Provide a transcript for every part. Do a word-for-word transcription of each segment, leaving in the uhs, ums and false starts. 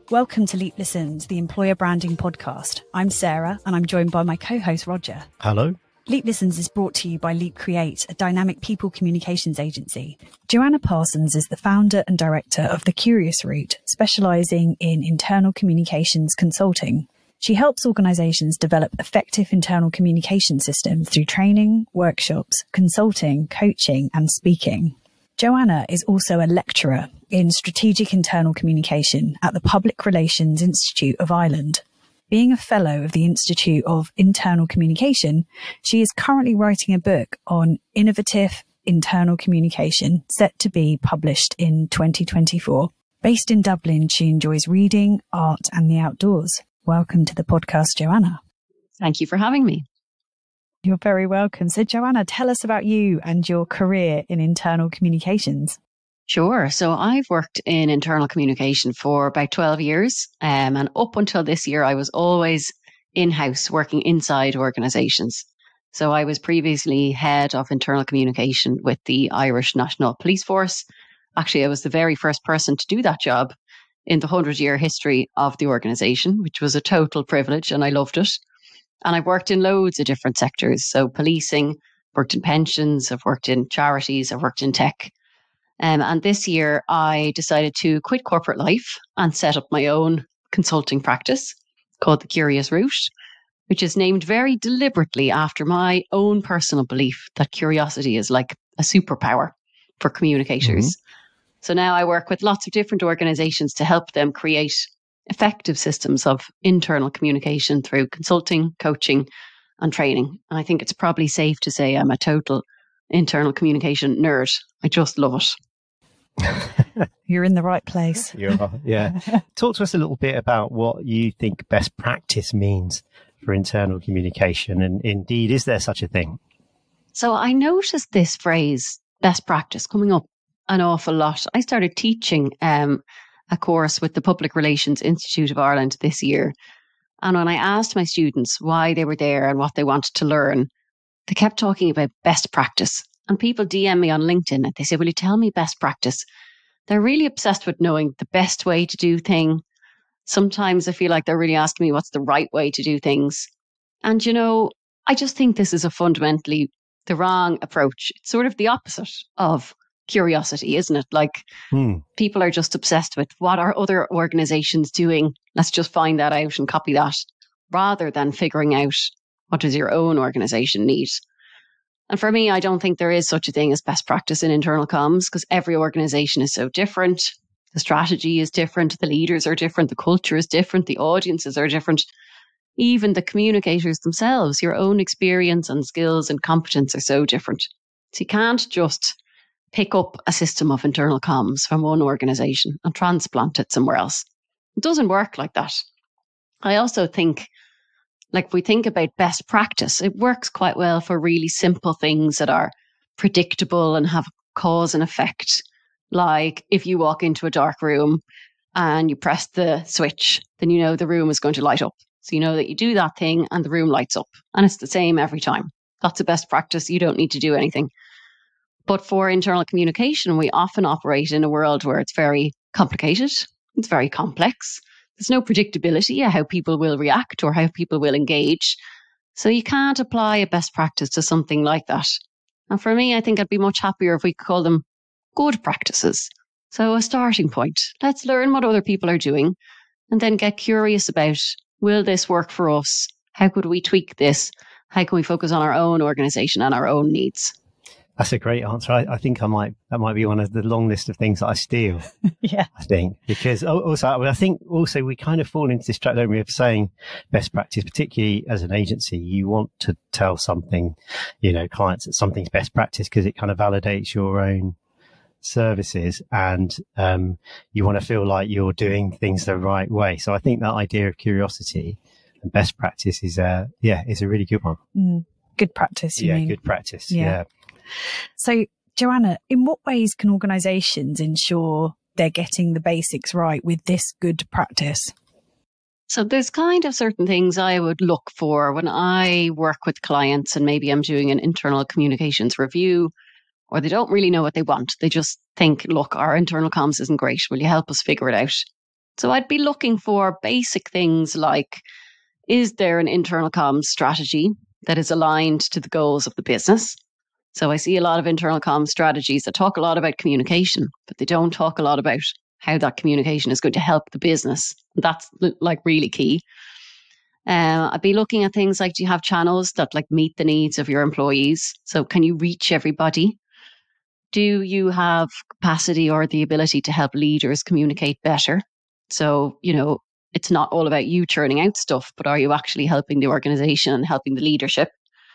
Welcome to Leap Listens, the employer branding podcast. I'm Sarah and I'm joined by my co-host Roger. Hello. Leap Listens is brought to you by Leap Create, a dynamic people communications agency. Joanna Parsons is the founder and director of The Curious Route, specialising in internal communications consulting. She helps organisations develop effective internal communication systems through training, workshops, consulting, coaching and speaking. Joanna is also a lecturer in strategic internal communication at the Public Relations Institute of Ireland. Being a fellow of the Institute of Internal Communication, she is currently writing a book on innovative internal communication set to be published in twenty twenty-four. Based in Dublin, she enjoys reading, art and the outdoors. Welcome to the podcast, Joanna. Thank you for having me. You're very welcome. So Joanna, tell us about you and your career in internal communications. Sure. So I've worked in internal communication for about twelve years. Um, and up until this year, I was always in-house working inside organisations. So I was previously head of internal communication with the Irish National Police Force. Actually, I was the very first person to do that job in the hundred-year history of the organisation, which was a total privilege and I loved it. And I've worked in loads of different sectors. So policing, worked in pensions, I've worked in charities, I've worked in tech. Um, and this year I decided to quit corporate life and set up my own consulting practice called The Curious Route, which is named very deliberately after my own personal belief that curiosity is like a superpower for communicators. Mm-hmm. So now I work with lots of different organizations to help them create effective systems of internal communication through consulting, coaching and training. And I think it's probably safe to say I'm a total internal communication nerd. I just love it. You're in the right place. You are, yeah. Talk to us a little bit about what you think best practice means for internal communication. And indeed, is there such a thing? So I noticed this phrase, best practice, coming up an awful lot. I started teaching um, a course with the Public Relations Institute of Ireland this year. And when I asked my students why they were there and what they wanted to learn, they kept talking about best practice. And people D M me on LinkedIn and they say, will you tell me best practice? They're really obsessed with knowing the best way to do things. Sometimes I feel like they're really asking me what's the right way to do things. And, you know, I just think this is a fundamentally the wrong approach. It's sort of the opposite of curiosity, isn't it? Like hmm. people are just obsessed with what are other organizations doing? Let's just find that out and copy that rather than figuring out what does your own organization need. And for me, I don't think there is such a thing as best practice in internal comms because every organization is so different. The strategy is different. The leaders are different. The culture is different. The audiences are different. Even the communicators themselves, your own experience and skills and competence are so different. So you can't just pick up a system of internal comms from one organization and transplant it somewhere else. It doesn't work like that. I also think, like if we think about best practice, it works quite well for really simple things that are predictable and have cause and effect. Like if you walk into a dark room and you press the switch, then you know the room is going to light up. So you know that you do that thing and the room lights up and it's the same every time. That's a best practice. You don't need to do anything. But for internal communication, we often operate in a world where it's very complicated. It's very complex. There's no predictability of how people will react or how people will engage. So you can't apply a best practice to something like that. And for me, I think I'd be much happier if we could call them good practices. So a starting point. Let's learn what other people are doing and then get curious about, will this work for us? How could we tweak this? How can we focus on our own organization and our own needs? That's a great answer. I, I think I might, that might be one of the long list of things that I steal. Yeah. I think, because also, I think also we kind of fall into this trap, don't we, of saying best practice, particularly as an agency, you want to tell something, you know, clients that something's best practice because it kind of validates your own services and, um, you want to feel like you're doing things the right way. So I think that idea of curiosity and best practice is a, yeah, is a really good one. Mm. Good practice, you yeah, mean? Good practice. Yeah. yeah. So, Joanna, in what ways can organisations ensure they're getting the basics right with this good practice? So there's kind of certain things I would look for when I work with clients and maybe I'm doing an internal communications review or they don't really know what they want. They just think, look, our internal comms isn't great. Will you help us figure it out? So I'd be looking for basic things like, is there an internal comms strategy that is aligned to the goals of the business? So I see a lot of internal comms strategies that talk a lot about communication, but they don't talk a lot about how that communication is going to help the business. That's like really key. Uh, I'd be looking at things like, do you have channels that like meet the needs of your employees? So can you reach everybody? Do you have capacity or the ability to help leaders communicate better? So, you know, it's not all about you churning out stuff, but are you actually helping the organization and helping the leadership?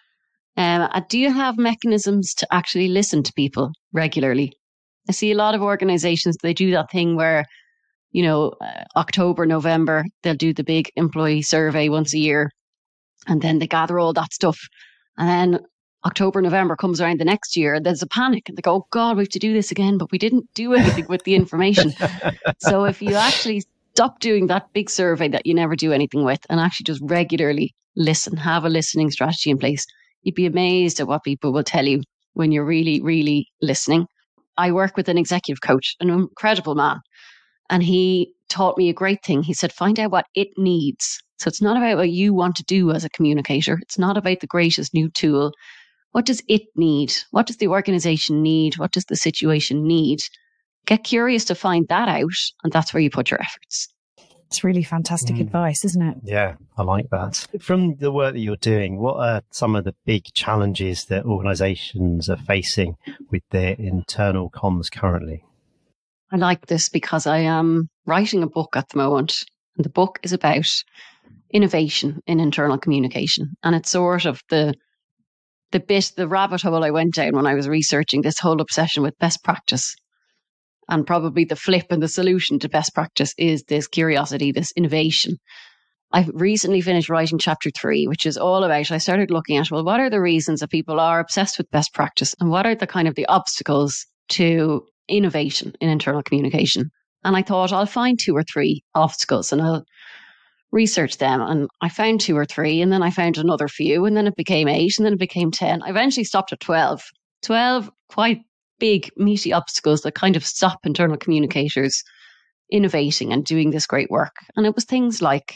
Um, do you have mechanisms to actually listen to people regularly? I see a lot of organizations, they do that thing where, you know, uh, October, November, they'll do the big employee survey once a year, and then they gather all that stuff. And then October, November comes around the next year, there's a panic and they go, oh God, we have to do this again, but we didn't do anything with the information. So if you actually stop doing that big survey that you never do anything with and actually just regularly listen, have a listening strategy in place, you'd be amazed at what people will tell you when you're really, really listening. I work with an executive coach, an incredible man, and he taught me a great thing. He said, find out what it needs. So it's not about what you want to do as a communicator. It's not about the greatest new tool. What does it need? What does the organization need? What does the situation need? Get curious to find that out, and that's where you put your efforts. It's really fantastic mm. advice, isn't it? Yeah, I like that. From the work that you're doing, what are some of the big challenges that organizations are facing with their internal comms currently? I like this because I am writing a book at the moment, and the book is about innovation in internal communication. And it's sort of the the bit, the rabbit hole I went down when I was researching this whole obsession with best practice. And probably the flip and the solution to best practice is this curiosity, this innovation. I've recently finished writing chapter three, which is all about, I started looking at, well, what are the reasons that people are obsessed with best practice? And what are the kind of the obstacles to innovation in internal communication? And I thought I'll find two or three obstacles and I'll research them. And I found two or three, and then I found another few, and then it became eight, and then it became ten. I eventually stopped at twelve. twelve quite big, meaty obstacles that kind of stop internal communicators innovating and doing this great work. And it was things like,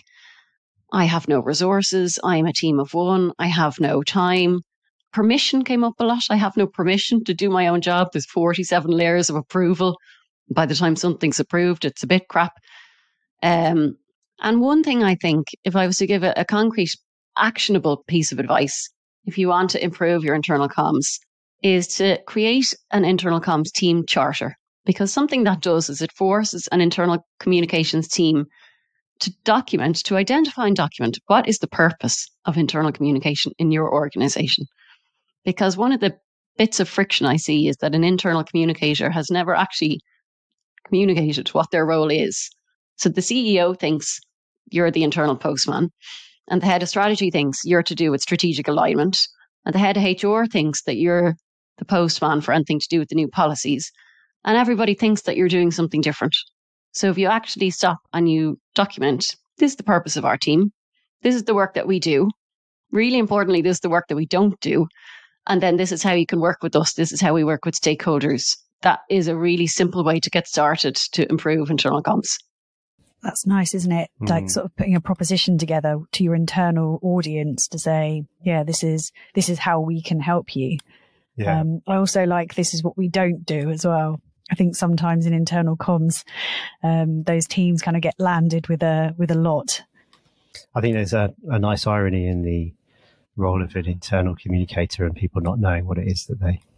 I have no resources, I'm a team of one, I have no time. Permission came up a lot. I have no permission to do my own job. There's forty-seven layers of approval. By the time something's approved, it's a bit crap. Um, and one thing I think, if I was to give a, a concrete, actionable piece of advice, if you want to improve your internal comms, is to create an internal comms team charter. Because something that does is it forces an internal communications team to document, to identify and document what is the purpose of internal communication in your organization. Because one of the bits of friction I see is that an internal communicator has never actually communicated what their role is. So the C E O thinks you're the internal postman, and the head of strategy thinks you're to do with strategic alignment, and the head of H R thinks that you're the postman for anything to do with the new policies, and everybody thinks that you're doing something different. So if you actually stop and you document, this is the purpose of our team, this is the work that we do, really importantly, this is the work that we don't do, and then this is how you can work with us, this is how we work with stakeholders. That is a really simple way to get started to improve internal comms. That's nice, isn't it? Mm. Like sort of putting a proposition together to your internal audience to say, yeah, this is this is how we can help you. Yeah. Um, I also like this is what we don't do as well. I think sometimes in internal comms, um, those teams kind of get landed with a with a lot. I think there's a, a nice irony in the role of an internal communicator and people not knowing what it is that they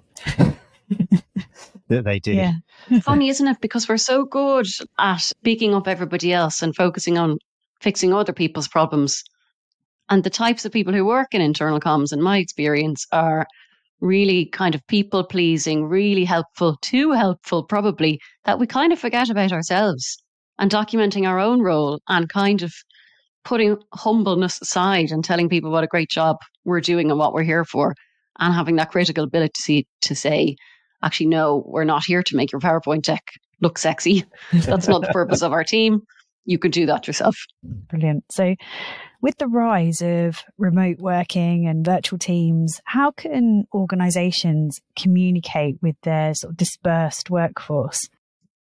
that they do. Yeah. Funny, isn't it? Because we're so good at picking up everybody else and focusing on fixing other people's problems. And the types of people who work in internal comms, in my experience, are really kind of people pleasing, really helpful, too helpful probably, that we kind of forget about ourselves, and documenting our own role and kind of putting humbleness aside and telling people what a great job we're doing and what we're here for, and having that critical ability to say, actually, no, we're not here to make your PowerPoint deck look sexy. That's not the purpose of our team. You can do that yourself. Brilliant. So with the rise of remote working and virtual teams, how can organizations communicate with their sort of dispersed workforce?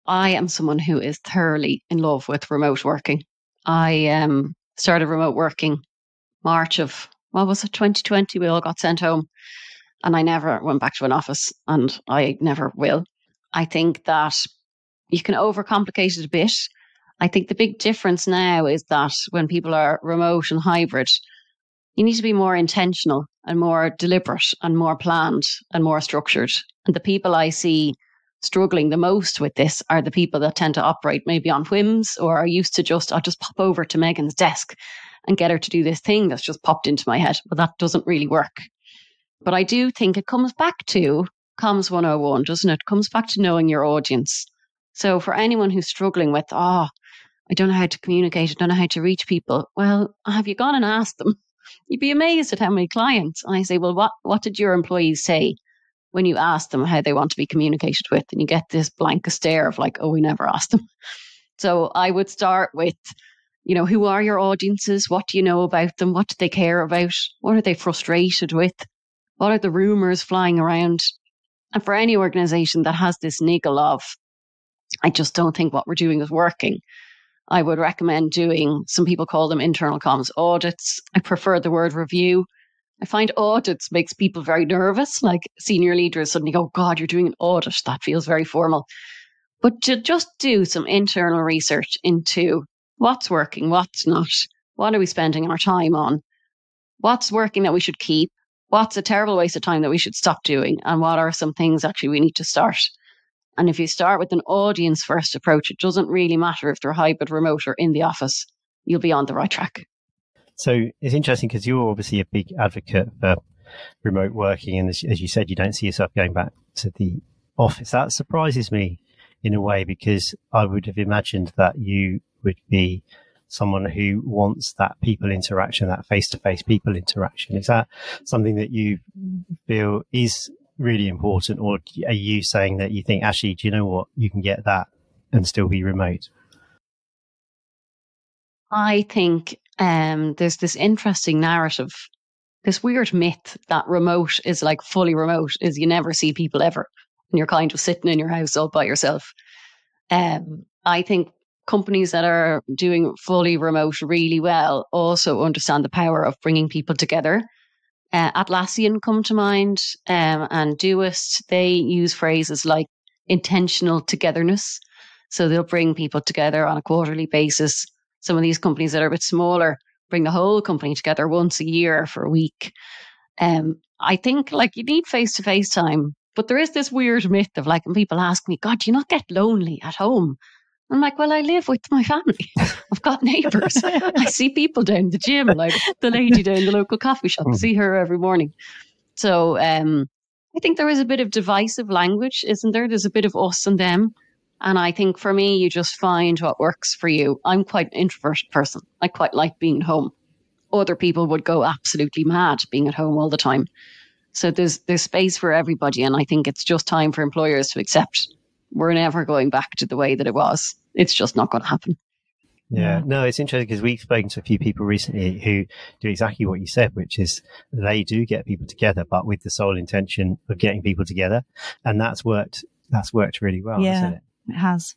I am someone who is thoroughly in love with remote working. I um, started remote working March of, what was it, twenty twenty. We all got sent home and I never went back to an office, and I never will. I think that you can overcomplicate it a bit. I think the big difference now is that when people are remote and hybrid, you need to be more intentional and more deliberate and more planned and more structured. And the people I see struggling the most with this are the people that tend to operate maybe on whims, or are used to just, I'll just pop over to Megan's desk and get her to do this thing that's just popped into my head. But that doesn't really work. But I do think it comes back to Comms one oh one, doesn't it? It comes back to knowing your audience. So for anyone who's struggling with, oh, I don't know how to communicate, I don't know how to reach people. Well, have you gone and asked them? You'd be amazed at how many clients. And I say, well, what, what did your employees say when you asked them how they want to be communicated with? And you get this blank stare of like, oh, we never asked them. So I would start with, you know, who are your audiences? What do you know about them? What do they care about? What are they frustrated with? What are the rumors flying around? And for any organization that has this niggle of, I just don't think what we're doing is working, I would recommend doing, some people call them internal comms audits. I prefer the word review. I find audits makes people very nervous, like senior leaders suddenly go, God, you're doing an audit. That feels very formal. But to just do some internal research into what's working, what's not, what are we spending our time on, what's working that we should keep, what's a terrible waste of time that we should stop doing, and what are some things actually we need to start. And if you start with an audience first approach, it doesn't really matter if they're hybrid, remote, or in the office, you'll be on the right track. So it's interesting because you're obviously a big advocate for remote working. And as, as you said, you don't see yourself going back to the office. That surprises me in a way, because I would have imagined that you would be someone who wants that people interaction, that face-to-face people interaction. Is that something that you feel is really important, or are you saying that you think, actually, do you know what, you can get that and still be remote? I think um, there's this interesting narrative, this weird myth that remote is like fully remote, is you never see people ever, and you're kind of sitting in your house all by yourself. Um, I think companies that are doing fully remote really well also understand the power of bringing people together. Uh, Atlassian come to mind, um, and Doist, they use phrases like intentional togetherness. So they'll bring people together on a quarterly basis. Some of these companies that are a bit smaller bring the whole company together once a year for a week. Um, I think like you need face-to-face time, but there is this weird myth of like, when people ask me, God, do you not get lonely at home? I'm like, well, I live with my family. I've got neighbours. I see people down the gym, like the lady down the local coffee shop. I see her every morning. So um, I think there is a bit of divisive language, isn't there? There's a bit of us and them. And I think for me, you just find what works for you. I'm quite an introverted person. I quite like being at home. Other people would go absolutely mad being at home all the time. So there's there's space for everybody. And I think it's just time for employers to accept we're never going back to the way that it was. It's just not going to happen. Yeah, no, it's interesting because we've spoken to a few people recently who do exactly what you said, which is they do get people together, but with the sole intention of getting people together. And that's worked, that's worked really well, yeah, hasn't it? It has.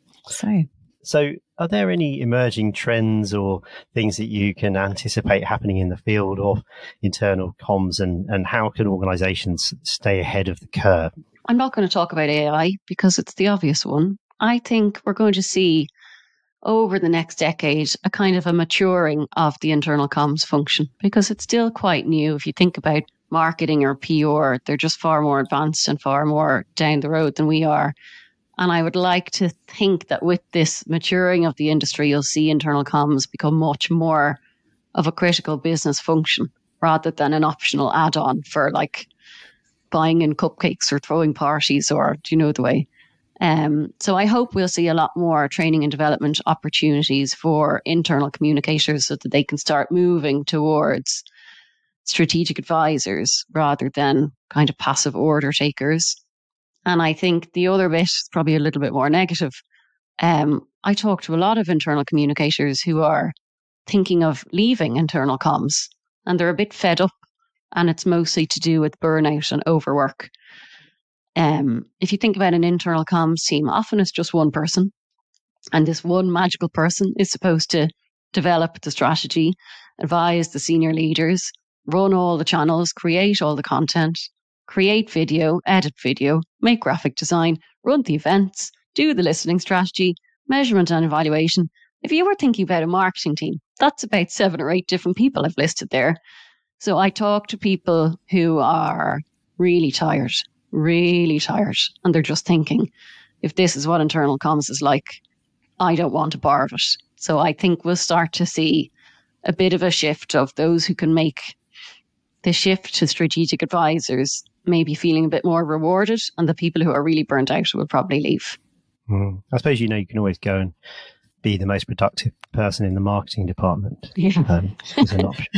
So, so are there any emerging trends or things that you can anticipate happening in the field of internal comms, and, and how can organizations stay ahead of the curve? I'm not going to talk about A I because it's the obvious one. I think we're going to see over the next decade a kind of a maturing of the internal comms function, because it's still quite new. If you think about marketing or P R, they're just far more advanced and far more down the road than we are. And I would like to think that with this maturing of the industry, you'll see internal comms become much more of a critical business function rather than an optional add-on for like buying in cupcakes or throwing parties, or do you know the way? Um, so I hope we'll see a lot more training and development opportunities for internal communicators so that they can start moving towards strategic advisors rather than kind of passive order takers. And I think the other bit is probably a little bit more negative. Um, I talk to a lot of internal communicators who are thinking of leaving internal comms, and they're a bit fed up, and it's mostly to do with burnout and overwork. Um, if you think about an internal comms team, often it's just one person. And this one magical person is supposed to develop the strategy, advise the senior leaders, run all the channels, create all the content, create video, edit video, make graphic design, run the events, do the listening strategy, measurement and evaluation. If you were thinking about a marketing team, that's about seven or eight different people I've listed there. So I talk to people who are really tired, really tired, and they're just thinking, if this is what internal comms is like, I don't want a bar of it. So I think we'll start to see a bit of a shift of those who can make the shift to strategic advisors, maybe feeling a bit more rewarded, and the people who are really burnt out will probably leave. Mm. I suppose, you know, you can always go and be the most productive person in the marketing department. Yeah. Um, as an option.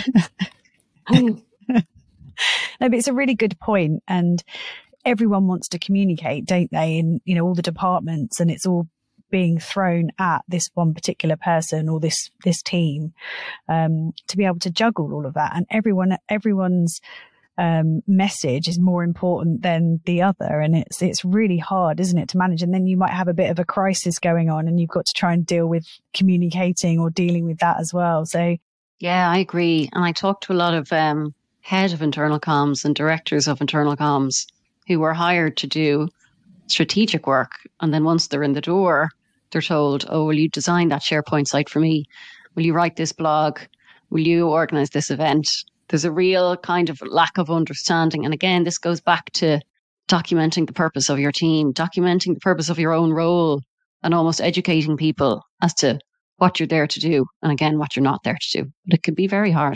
No, but it's a really good point, and everyone wants to communicate, don't they? In, you know, all the departments, and it's all being thrown at this one particular person or this this team, um, to be able to juggle all of that, and everyone everyone's um, message is more important than the other, and it's it's really hard, isn't it, to manage? And then you might have a bit of a crisis going on, and you've got to try and deal with communicating or dealing with that as well. So yeah, I agree, and I talked to a lot of um, head of internal comms and directors of internal comms who were hired to do strategic work, and then once they're in the door, they're told, oh, will you design that SharePoint site for me? Will you write this blog? Will you organize this event? There's a real kind of lack of understanding. And again, this goes back to documenting the purpose of your team, documenting the purpose of your own role, and almost educating people as to what you're there to do. And again, what you're not there to do. But it can be very hard.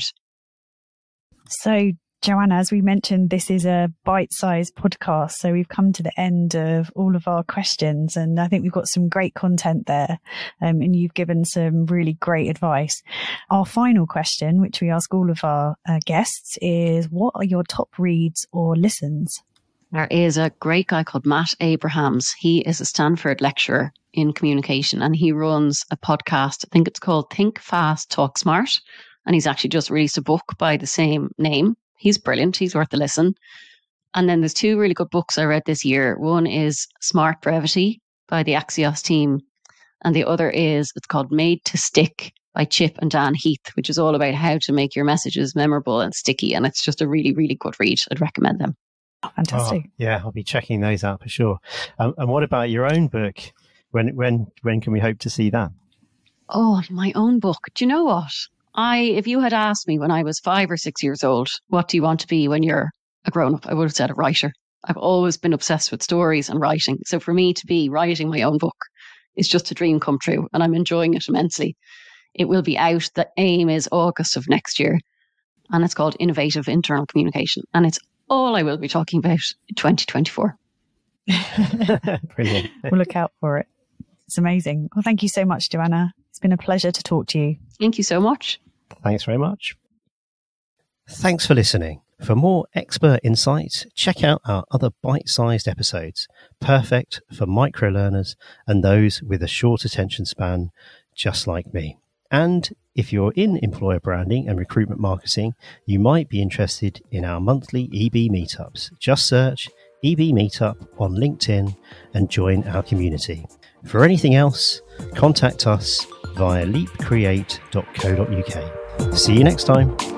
So, Joanna, as we mentioned, this is a bite-sized podcast, so we've come to the end of all of our questions, and I think we've got some great content there, um, and you've given some really great advice. Our final question, which we ask all of our uh, guests, is what are your top reads or listens? There is a great guy called Matt Abrahams. He is a Stanford lecturer in communication, and he runs a podcast. I think it's called Think Fast, Talk Smart, and he's actually just released a book by the same name. He's brilliant. He's worth a listen. And then there's two really good books I read this year. One is Smart Brevity by the Axios team. And the other is, it's called Made to Stick by Chip and Dan Heath, which is all about how to make your messages memorable and sticky. And it's just a really, really good read. I'd recommend them. Fantastic. Oh, yeah, I'll be checking those out for sure. Um, and what about your own book? When, when, when can we hope to see that? Oh, my own book. Do you know what? I, if you had asked me when I was five or six years old, what do you want to be when you're a grown-up, I would have said a writer. I've always been obsessed with stories and writing. So for me to be writing my own book is just a dream come true, and I'm enjoying it immensely. It will be out. The aim is August of next year, and it's called Innovative Internal Communication. And it's all I will be talking about in twenty twenty-four. Brilliant. We'll look out for it. It's amazing. Well, thank you so much, Joanna. It's been a pleasure to talk to you. Thank you so much. Thanks very much. Thanks for listening. For more expert insights, check out our other bite-sized episodes, perfect for micro learners and those with a short attention span, just like me. And if you're in employer branding and recruitment marketing, you might be interested in our monthly E B meetups. Just search E B Meetup on LinkedIn and join our community. For anything else, contact us via leap create dot co dot uk. See you next time.